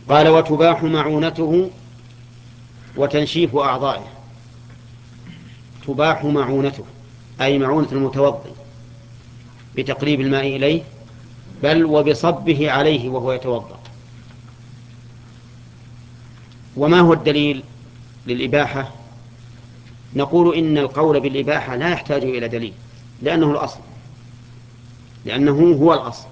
قال وتباح معونته وتنشيف أعضائه. تباح معونته أي معونة المتوضئ بتقريب الماء إليه، بل وبصبه عليه وهو يتوضأ. وما هو الدليل للإباحة؟ نقول إن القول بالإباحة لا يحتاج إلى دليل، لأنه الأصل، لأنه هو الأصل.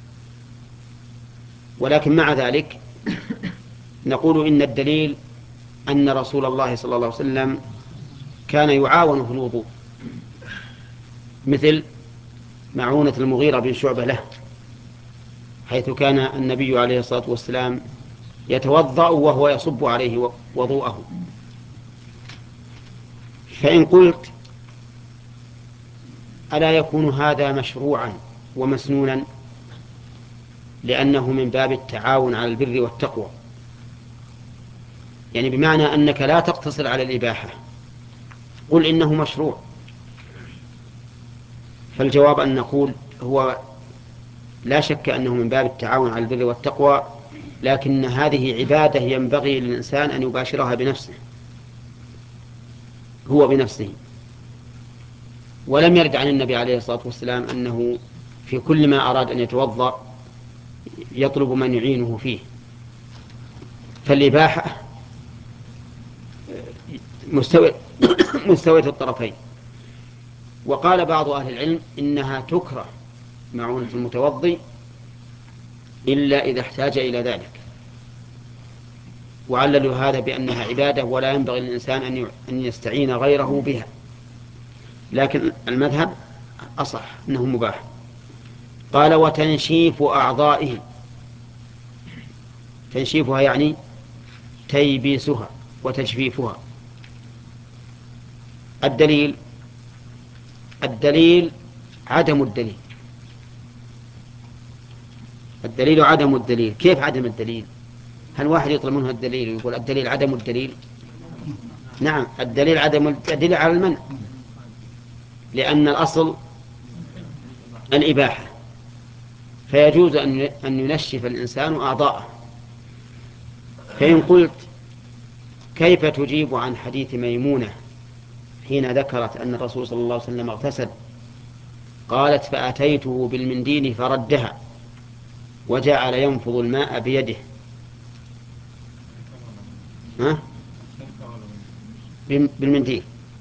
ولكن مع ذلك نقول إن الدليل أن رسول الله صلى الله عليه وسلم كان يعاون في الوضوء، مثل معونة المغيرة بن شعبة له، حيث كان النبي عليه الصلاة والسلام يتوضأ وهو يصب عليه وضوءه. فإن قلت ألا يكون هذا مشروعا ومسنونا، لأنه من باب التعاون على البر والتقوى، يعني بمعنى أنك لا تقتصر على الإباحة، قل إنه مشروع. فالجواب أن نقول هو لا شك أنه من باب التعاون على البر والتقوى، لكن هذه عبادة ينبغي للإنسان أن يباشرها بنفسه، هو بنفسه. ولم يرد عن النبي عليه الصلاة والسلام أنه في كل ما أراد أن يتوضأ يطلب من يعينه فيه. فالإباحة مستوية الطرفين. وقال بعض أهل العلم إنها تكره معونة المتوضي إلا إذا احتاج إلى ذلك، وعللوا هذا بأنها عبادة ولا ينبغي للإنسان أن يستعين غيره بها، لكن المذهب أصح أنه مباح. قال وتنشيف أعضائه. تنشيفها يعني تيبيسها وتجفيفها. الدليل عدم الدليل. الدليل عدم الدليل. كيف عدم الدليل؟ هل واحد يطلب منه الدليل ويقول الدليل عدم الدليل؟ نعم، الدليل عدم الدليل على المنع، لأن الأصل الإباحة، فيجوز أن ينشف الإنسان أعضاءه. فإن قلت كيف تجيب عن حديث ميمونة حين ذكرت أن الرسول صلى الله عليه وسلم اغتسل، قالت فأتيته بالمنديل فردها وجعل ينفض الماء بيده. ها؟ بالمنديل.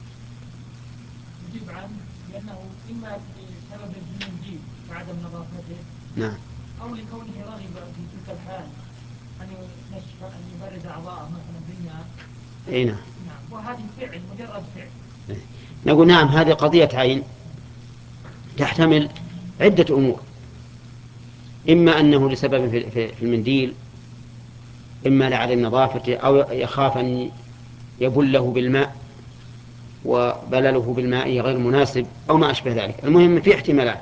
يجيب عنه لأنه إما بسبب المنديل وعدم نظافته، نعم، أو لكونه رغب في تلك الحال أن يبرد أعضاءه مثلا بالماء. أي نعم. نعم، وهذه فعل، مجرد فعل. نقول نعم، هذه قضية عين تحتمل عدة أمور، إما أنه لسبب في المنديل، إما لعدم نظافته، أو يخاف أن يبله بالماء وبلله بالماء غير مناسب، أو ما أشبه ذلك. المهم في احتمالات،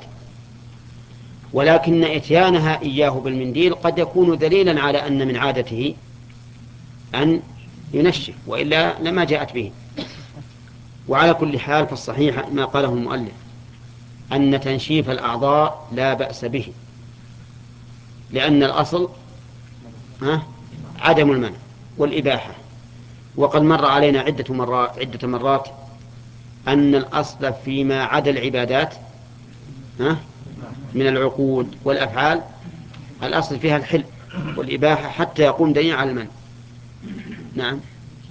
ولكن إتيانها إياه بالمنديل قد يكون دليلا على أن من عادته أن ينشف، وإلا لما جاءت به. وعلى كل حال فالصحيح ما قاله المؤلف أن تنشيف الأعضاء لا بأس به، لأن الأصل عدم المنع والإباحة. وقد مر علينا عدة مرات أن الأصل فيما عدا العبادات من العقود والأفعال الأصل فيها الحل والإباحة حتى يقوم دليل على المنع. نعم.